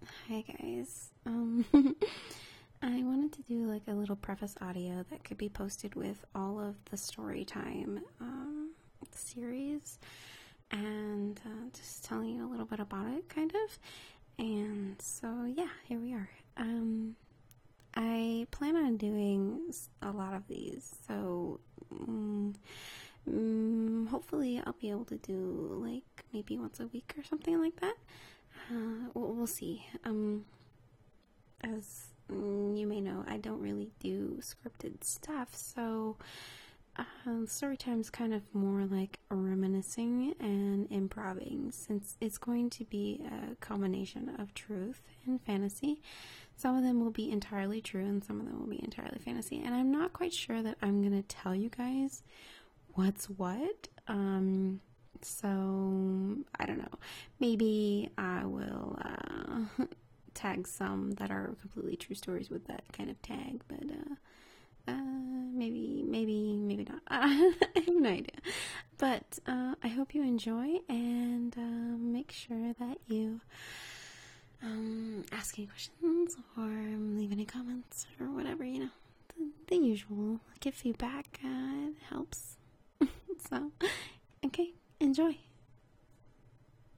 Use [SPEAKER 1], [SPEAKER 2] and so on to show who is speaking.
[SPEAKER 1] Hi guys. I wanted to do like a little preface audio that could be posted with all of the story time series, and just telling you a little bit about it, kind of. And so yeah, here we are. I plan on doing a lot of these, so hopefully I'll be able to do like maybe once a week or something like that. We'll see. As you may know, I don't really do scripted stuff, so story time's kind of more like reminiscing and improving, since it's going to be a combination of truth and fantasy. Some of them will be entirely true and some of them will be entirely fantasy, and I'm not quite sure that I'm gonna tell you guys what's what. So I don't know. Maybe I will tag some that are completely true stories with that kind of tag, but maybe not. I have no idea. But I hope you enjoy, and make sure that you ask any questions or leave any comments or whatever, the usual. Give feedback, it helps. So, okay, enjoy.